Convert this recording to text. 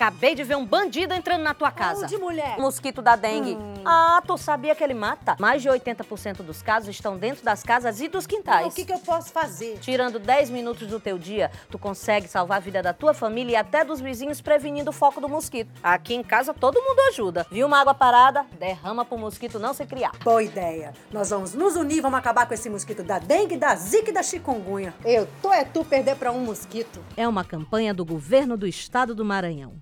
Acabei de ver um bandido entrando na tua casa. Onde, mulher? Mosquito da dengue. Ah, tu sabia que ele mata? Mais de 80% dos casos estão dentro das casas e dos quintais. O que eu posso fazer? Tirando 10 minutos do teu dia, tu consegue salvar a vida da tua família e até dos vizinhos, prevenindo o foco do mosquito. Aqui em casa todo mundo ajuda. Viu uma água parada? Derrama pro mosquito não se criar. Boa ideia. Nós vamos nos unir, vamos acabar com esse mosquito da dengue, da zika e da chikungunya. Eu tô é tu perder pra um mosquito. É uma campanha do Governo do Estado do Maranhão.